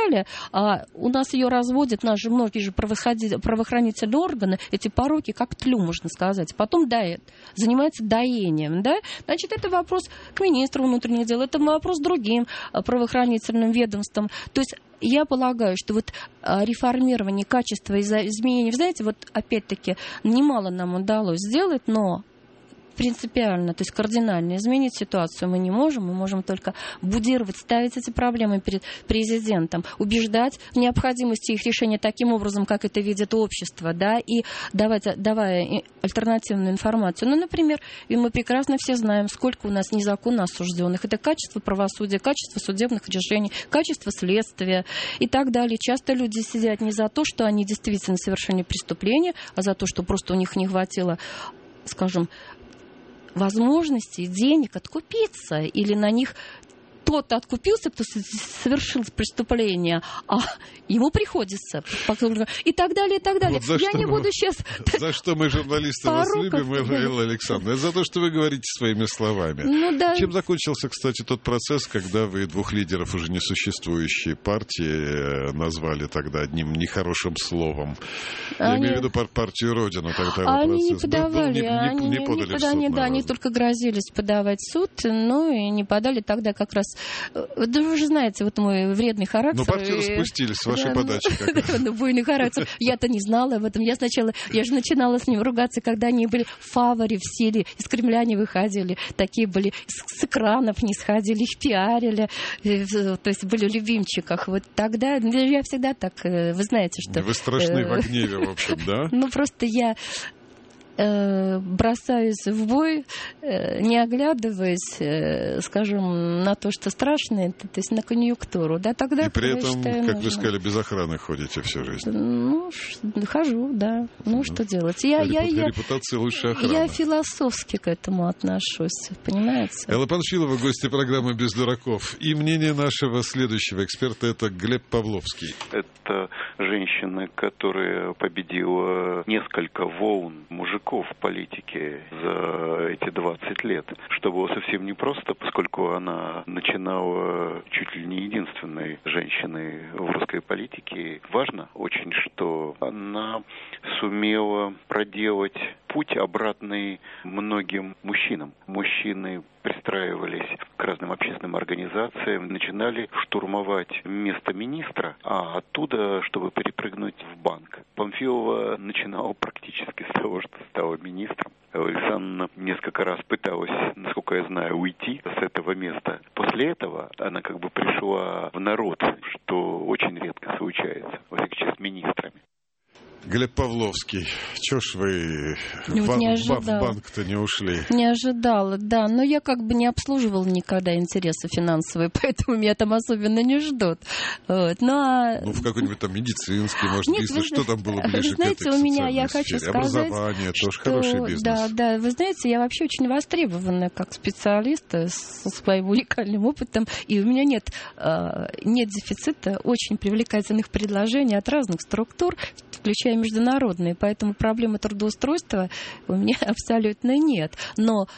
у нас ее разводят наши многие же правоохранительные органы, эти пороки, как тлю, можно сказать. Потом занимаются доением. Да? Значит, это вопрос к министру внутренних дел, это вопрос другим правоохранительным ведомствам. То есть я полагаю, что вот реформирование качества и изменения, вы знаете, вот опять-таки немало нам удалось сделать, но принципиально, то есть кардинально изменить ситуацию мы не можем. Мы можем только будировать, ставить эти проблемы перед президентом, убеждать в необходимости их решения таким образом, как это видит общество, да, и давая альтернативную информацию. Ну, например, и мы прекрасно все знаем, сколько у нас незаконно осужденных. Это качество правосудия, качество судебных решений, качество следствия и так далее. Часто люди сидят не за то, что они действительно совершили преступление, а за то, что просто у них не хватило, скажем, возможностей, денег откупиться, или на них кто-то откупился, кто совершил преступление, а ему приходится. И так далее, и так далее. Вот я не буду сейчас... За что мы, журналисты, вас любим, Элла Александровна? За то, что вы говорите своими словами. Ну, да. Чем закончился, кстати, тот процесс, когда вы двух лидеров уже несуществующей партии назвали тогда одним нехорошим словом? Я имею в виду партию Родину. Тогда они процесс не подавали. не подали в суд. Да, они только грозились подавать в суд, но и не подали тогда как раз... Да вы же знаете, вот мой вредный характер. Ну, партию распустили с вашей подачи. Буйный характер. Я-то не знала об этом. Я же начинала с ним ругаться, когда они были в фаворе, в силе. Из Кремля не выходили. Такие были, с экранов не сходили, их пиарили. То есть были в любимчиках. Вот тогда я всегда так, вы знаете, что... Вы страшны в гневе, в общем, да? Ну, просто я... бросаюсь в бой, не оглядываясь, скажем, на то, что страшно, то есть на конъюнктуру. Да, тогда, и при этом, считаю, как вы сказали, без охраны ходите всю жизнь. Ну, хожу, да. Ну, что делать? Репутация лучше охраны. Я философски к этому отношусь, понимаете? Элла Панфилова, гостья программы «Без дураков». И мнение нашего следующего эксперта — это Глеб Павловский. Это женщина, которая победила несколько волн мужиков в политике за эти 20 лет, что было совсем непросто, поскольку она начинала чуть ли не единственной женщиной в русской политике. Важно очень, что она сумела проделать путь обратный многим мужчинам. Мужчины пристраивались к разным общественным организациям, начинали штурмовать место министра, а оттуда, чтобы перепрыгнуть в банк. Панфилова начинала практически с того, что стала министром. Александровна несколько раз пыталась, насколько я знаю, уйти с этого места. После этого она как бы пришла в народ, что очень редко случается, во всяком случае, с министрами. Глеб Павловский, чё ж вы в банк-то не ушли? Не ожидала, да. Но я как бы не обслуживала никогда интересы финансовые, поэтому меня там особенно не ждут. Вот. Ну, в какой-нибудь там медицинский, может, бизнес, что там было ближе знаете, к этой у меня, я хочу сказать, образование, тоже хороший бизнес. Да, вы знаете, я вообще очень востребована как специалист со своим уникальным опытом, и у меня нет дефицита очень привлекательных предложений от разных структур, включая я международная, поэтому проблемы трудоустройства у меня абсолютно нет. Но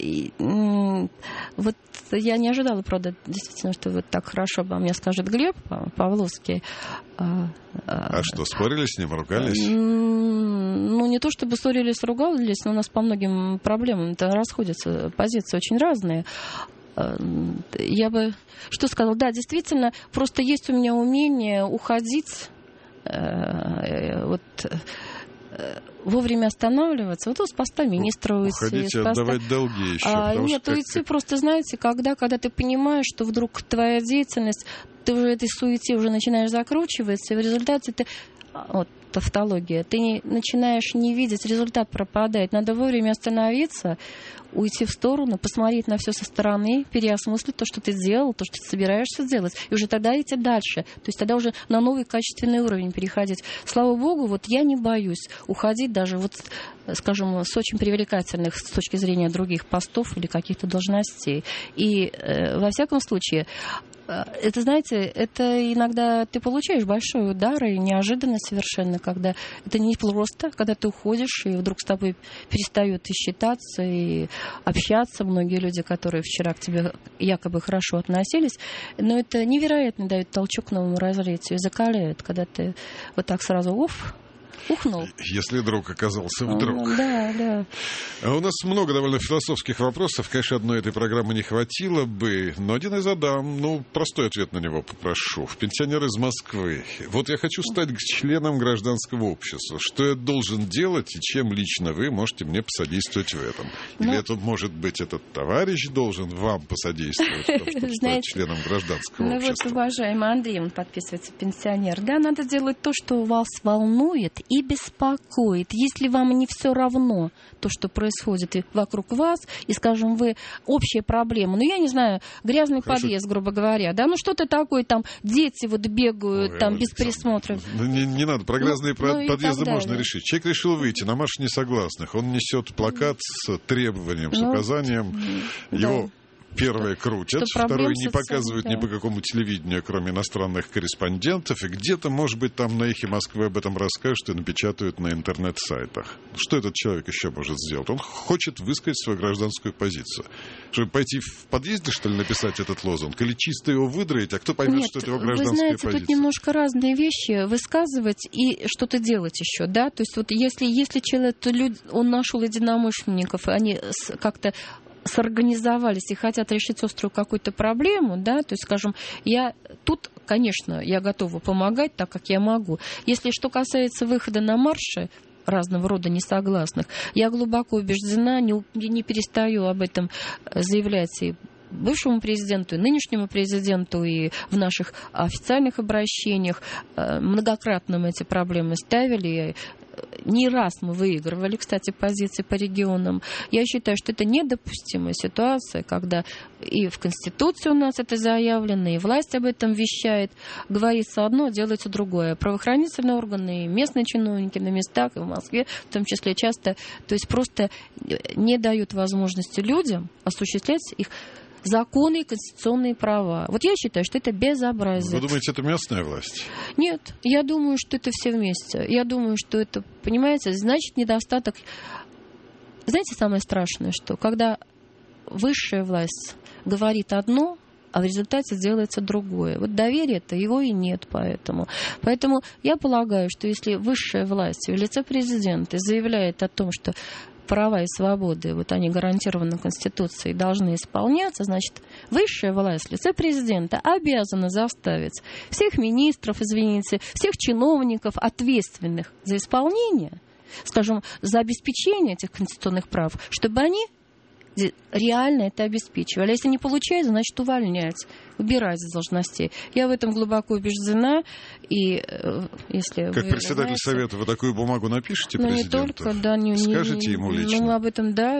вот я не ожидала, правда, действительно, что вот так хорошо обо мне скажет Глеб Павловский. А что, спорили с ним, ругались? Ну, не то чтобы ссорились, ругались, но у нас по многим проблемам-то расходятся позиции очень разные. Я бы что сказала? Да, действительно, просто есть у меня умение уходить, вовремя останавливаться. Вот с поста министра уйти. Уходить и отдавать долги еще. Нет, уйти просто, знаете, когда ты понимаешь, что вдруг твоя деятельность, ты уже этой суете уже начинаешь закручиваться, и в результате ты... Вот тавтология. Ты начинаешь не видеть, результат пропадает. Надо вовремя остановиться, уйти в сторону, посмотреть на все со стороны, переосмыслить то, что ты делал, то, что ты собираешься делать, и уже тогда идти дальше. То есть тогда уже на новый качественный уровень переходить. Слава богу, вот я не боюсь уходить даже, вот, скажем, с очень привлекательных с точки зрения других постов или каких-то должностей. И во всяком случае, это, знаете, это иногда ты получаешь большой удар и неожиданно совершенно, когда это не просто, когда ты уходишь, и вдруг с тобой перестают и считаться, и общаться многие люди, которые вчера к тебе якобы хорошо относились, но это невероятно дает толчок к новому развитию, закаляет, когда ты вот так сразу ухнул. Если друг оказался вдруг. Да. У нас много довольно философских вопросов. Конечно, одной этой программы не хватило бы, но один я задам. Простой ответ на него попрошу. Пенсионер из Москвы. Вот я хочу стать членом гражданского общества. Что я должен делать и чем лично вы можете мне посодействовать в этом? Или это, может быть, этот товарищ должен вам посодействовать в том, чтобы стать членом гражданского общества? Вот, уважаемый Андрей, он подписывается, пенсионер. Да, надо делать то, что вас волнует и беспокоит. Если вам не все равно то, что происходит вокруг вас, и, скажем, вы общая проблема, я не знаю, грязный подъезд, грубо говоря, да, что-то такое, там дети вот бегают, там без присмотра. Не надо, про грязные подъезды можно решить. Человек решил выйти на марш несогласных, он несет плакат с требованием, с указанием, его... Первые крутят, второе не показывают ни по какому телевидению, кроме иностранных корреспондентов, и где-то, может быть, там на «Эхе Москвы» об этом расскажут и напечатают на интернет-сайтах. Что этот человек еще может сделать? Он хочет высказать свою гражданскую позицию. Чтобы пойти в подъезде, что ли, написать этот лозунг? Или чисто его выдроить, а кто поймет, что это его гражданская позиция? Вы знаете, тут немножко разные вещи высказывать и что-то делать еще, да? То есть вот если человек, он нашел единомышленников, и они как-то сорганизовались и хотят решить острую какую-то проблему, да, то есть, скажем, конечно, я готова помогать так, как я могу. Если что касается выхода на марши разного рода несогласных, я глубоко убеждена, не перестаю об этом заявлять и бывшему президенту, и нынешнему президенту, и в наших официальных обращениях. Многократно мы эти проблемы ставили. Не раз мы выигрывали, кстати, позиции по регионам. Я считаю, что это недопустимая ситуация, когда и в Конституции у нас это заявлено, и власть об этом вещает. Говорится одно, делается другое. Правоохранительные органы, и местные чиновники на местах, и в Москве, в том числе часто, то есть просто не дают возможности людям осуществлять их законы и конституционные права. Вот я считаю, что это безобразие. Вы думаете, это местная власть? Нет, я думаю, что это все вместе. Я думаю, что это, понимаете, значит недостаток. Знаете, самое страшное, что когда высшая власть говорит одно, а в результате делается другое. Вот доверия-то его и нет поэтому. Поэтому я полагаю, что если высшая власть в лице президента заявляет о том, что права и свободы, вот они гарантированы Конституцией, должны исполняться, значит, высшая власть в лице президента обязана заставить всех министров, всех чиновников, ответственных за исполнение, скажем, за обеспечение этих конституционных прав, чтобы они реально это обеспечивали. А если не получается, значит, увольнять, убирать из должностей. Я в этом глубоко убеждена. И если как председатель Совета вы такую бумагу напишите президенту? Не только, да. Скажете ему лично? Мы об этом, да,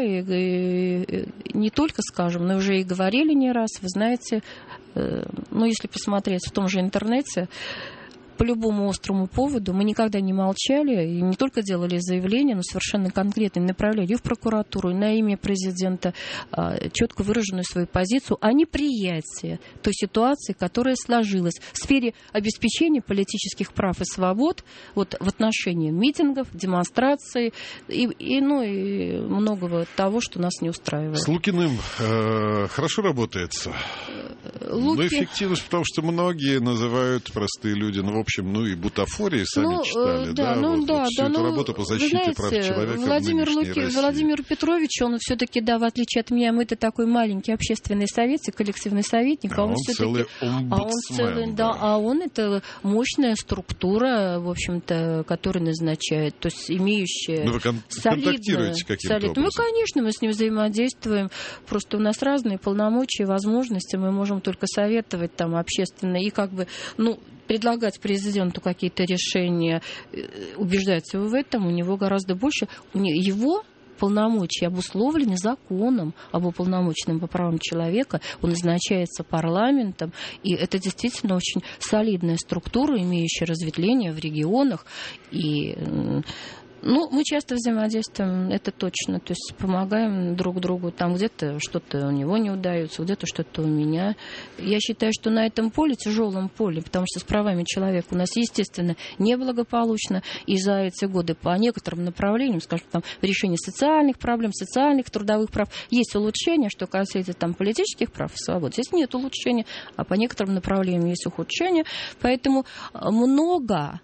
и не только скажем, но уже и говорили не раз. Вы знаете, если посмотреть в том же интернете, по любому острому поводу. Мы никогда не молчали и не только делали заявления, но совершенно конкретно направляли и в прокуратуру, и на имя президента четко выраженную свою позицию о неприятии той ситуации, которая сложилась в сфере обеспечения политических прав и свобод вот, в отношении митингов, демонстраций и многого того, что нас не устраивает. С Лукиным хорошо работается. Но эффективность, потому что многие называют простые люди, в общем, и бутафории сами читали, всю эту работу по защите прав человека Владимир Петрович, он все-таки, в отличие от меня, мы-то такой маленький общественный советник, коллективный советник, он целый омбудсмен. Он это мощная структура, в общем-то, которая назначает, то есть имеющая вы контактируете каким-то образом? Мы, конечно, мы с ним взаимодействуем, просто у нас разные полномочия, возможности, мы можем только советовать там общественно и предлагать президенту какие-то решения, убеждать его в этом, у него гораздо больше, его полномочия обусловлены законом об уполномоченном по правам человека, он назначается парламентом, и это действительно очень солидная структура, имеющая разветвление в регионах, и мы часто взаимодействуем, это точно, то есть помогаем друг другу, там где-то что-то у него не удается, где-то что-то у меня. Я считаю, что на этом поле, тяжелом поле, потому что с правами человека у нас, естественно, неблагополучно, и за эти годы по некоторым направлениям, скажем, там, в решении социальных проблем, социальных, трудовых прав, есть улучшения, что касается там политических прав и свобод. Здесь нет улучшения, а по некоторым направлениям есть ухудшения, поэтому много,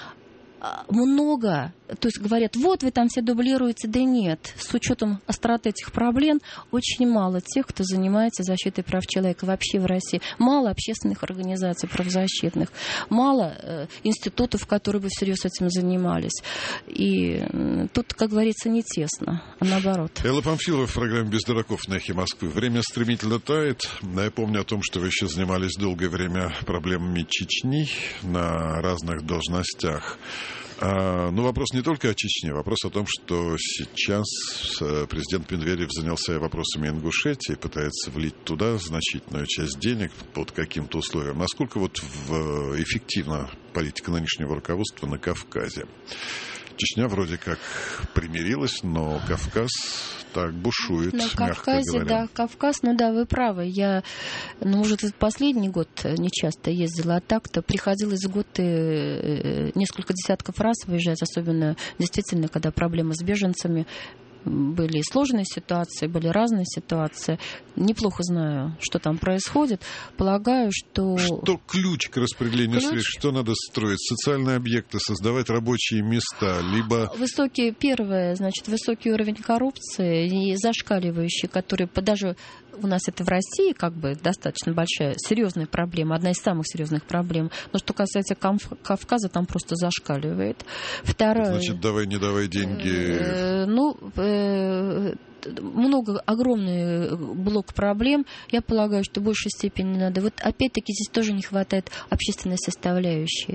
то есть говорят, вот вы там все дублируете, да нет. С учетом остроты этих проблем очень мало тех, кто занимается защитой прав человека вообще в России. Мало общественных организаций правозащитных, мало институтов, которые бы всерьез этим занимались. И тут, как говорится, не тесно, а наоборот. Элла Памфилова в программе «Без дураков» на «Эхе Москвы». Время стремительно тает. Я помню о том, что вы еще занимались долгое время проблемами Чечни на разных должностях. Но вопрос не только о Чечне, вопрос о том, что сейчас президент Медведев занялся вопросами Ингушетии, пытается влить туда значительную часть денег под каким-то условием. Насколько эффективна политика нынешнего руководства на Кавказе? Чечня вроде как примирилась, но Кавказ так бушует, на мягко Кавказе, говоря. Да, Кавказ, вы правы. Я, может, этот последний год не часто ездила, а так-то приходилось в год несколько десятков раз выезжать, особенно действительно, когда проблемы с беженцами. Были сложные ситуации, были разные ситуации. Неплохо знаю, что там происходит. Полагаю, что... Что ключ к распределению средств? Что надо строить? Социальные объекты, создавать рабочие места, либо... Высокий уровень коррупции и зашкаливающий, который даже у нас это в России достаточно большая, серьезная проблема, одна из самых серьезных проблем. Но что касается Кавказа, там просто зашкаливает. Второе... Значит, не давай деньги... огромный блок проблем. Я полагаю, что в большей степени надо. Опять-таки здесь тоже не хватает общественной составляющей.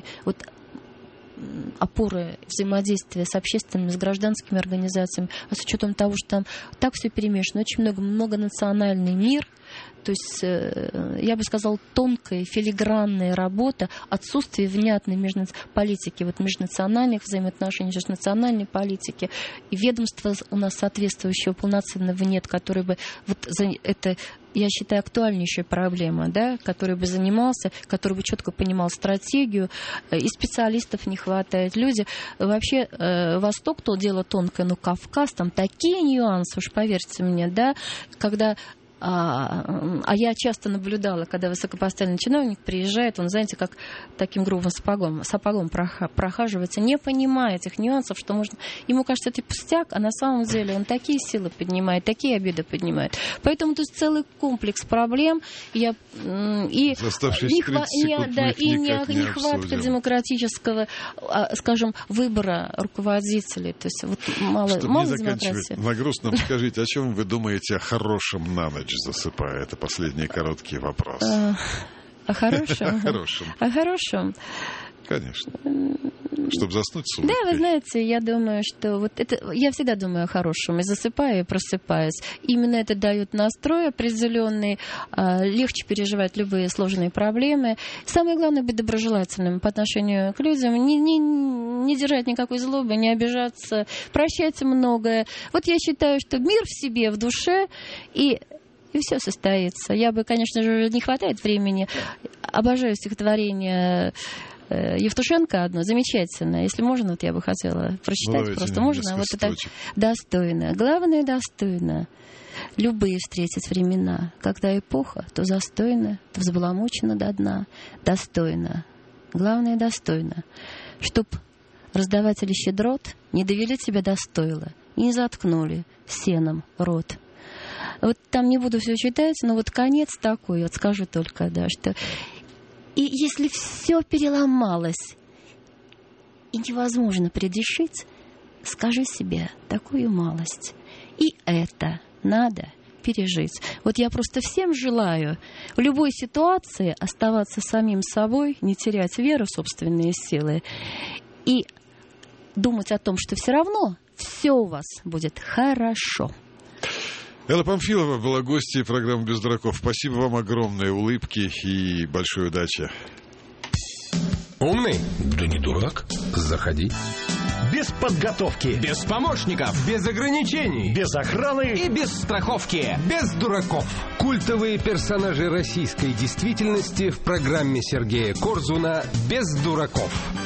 Опоры взаимодействия с общественными, с гражданскими организациями, а с учетом того, что там так все перемешано, очень многонациональный мир, то есть, я бы сказала, тонкая, филигранная работа, отсутствие внятной политики, межнациональных взаимоотношений, национальной политики, и ведомства у нас соответствующего полноценного нет, который бы это, я считаю, актуальнейшая проблема, который бы занимался, который бы четко понимал стратегию, и специалистов не хватает. Люди, вообще, Восток, то дело тонкое, но Кавказ, там такие нюансы, уж поверьте мне, когда... А я часто наблюдала, когда высокопоставленный чиновник приезжает, он, знаете, как таким грубым сапогом прохаживается, не понимая этих нюансов, что можно... Ему кажется, это пустяк, а на самом деле он такие силы поднимает, такие обиды поднимает. Поэтому тут целый комплекс проблем. Не хватка демократического, скажем, выбора руководителей. То есть мало демократии. На грустном скажите, о чем вы думаете о хорошем на ночь, засыпая? Это последний короткий вопрос. О хорошем? О хорошем. О хорошем. Конечно. Чтобы заснуть с улыбкой. Да, вы знаете, я думаю, что вот это... Я всегда думаю о хорошем. И засыпаю, и просыпаюсь. Именно это дает настрой определенный. Легче переживать любые сложные проблемы. Самое главное — быть доброжелательным по отношению к людям. Не держать никакой злобы, не обижаться. Прощать многое. Вот я считаю, что мир в себе, в душе, и все состоится. Я бы, конечно же, не хватает времени. Обожаю стихотворение Евтушенко одно, замечательное. Если можно, вот я бы хотела прочитать. Просто можно. Вот это достойно. Главное, достойно. Любые встретить времена. Когда эпоха, то застойна, то взбаламучена до дна. Достойно. Главное, достойно. Чтоб раздаватели щедрот не довели тебя до стойла, не заткнули сеном рот. Вот там не буду все читать, но вот конец такой, вот скажу только, да, что... И если все переломалось и невозможно предрешить, скажи себе такую малость. И это надо пережить. Вот я просто всем желаю в любой ситуации оставаться самим собой, не терять веру в собственные силы и думать о том, что все равно все у вас будет хорошо. Элла Памфилова была гостьей программы «Без дураков». Спасибо вам огромное, улыбки и большой удачи. Умный? Да не дурак. Заходи. Без подготовки. Без помощников. Без ограничений. Без охраны. И без страховки. Без дураков. Культовые персонажи российской действительности в программе Сергея Корзуна «Без дураков».